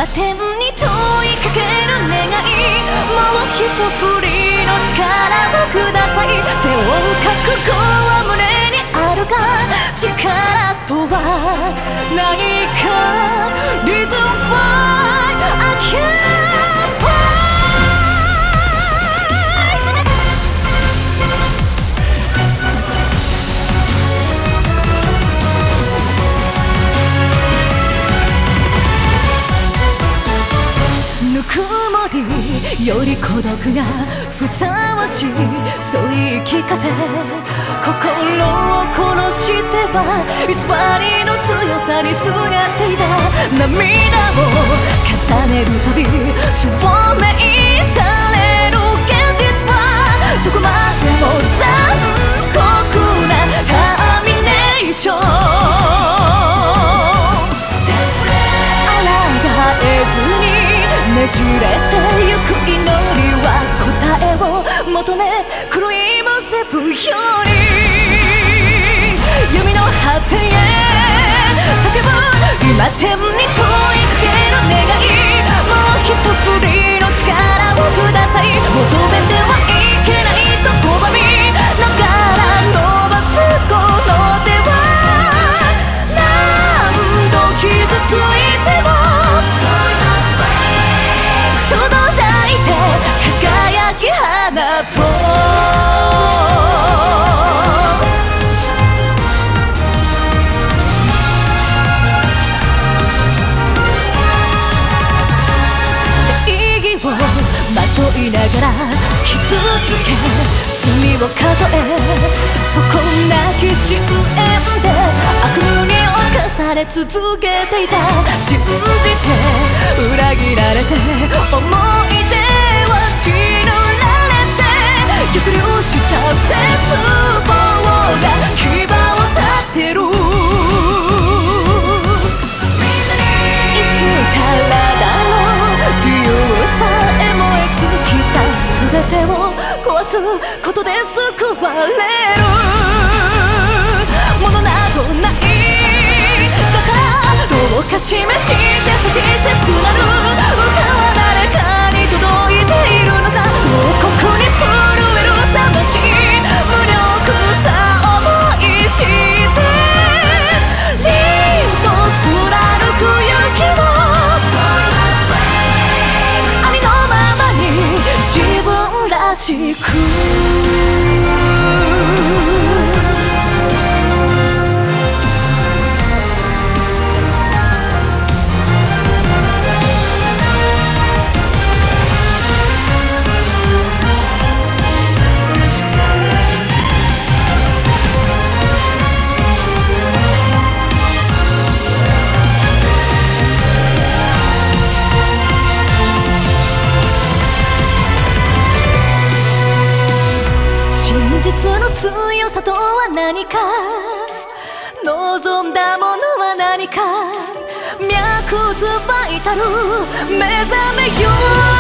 今天に問いかける願い、もう一振りの力をください。背負う覚悟は胸にあるが、力とは何か。 Reason why I can't fight。 ぬくもりより孤独がふさわしい、そう言い聞かせ心を殺しては偽りの強さにすがっていた。涙を重ねるたび証明される現実は、どこまでも残酷なターミネーション。抗えずにねじれてゆく祈りは、答えを求め狂いむせぶように闇の果てへ叫ぶ。今天に問いかける願い、もう一振りの力をください。求めてはいけないと拒みながら伸ばすこの手は、何度傷ついても衝動抱いて輝き放とう。正義をまといながら傷つけ罪を数え、そこなき深淵で悪夢に侵され続けていた。信じて裏切られて思い出は血塗られて、逆流した絶望が牙を立てる。いつからだろう、理由さえ燃え尽きた全てを壊すことで救われるものなどない。だからどうか示してほしい切なる歌は誰かに届いているのか。洞窟に震える魂、無力さ思い知ってリード貫く勇気を、ありのままに自分らしく。真実の強さとは何か、望んだものは何か、脈ずバイタル目覚めよう。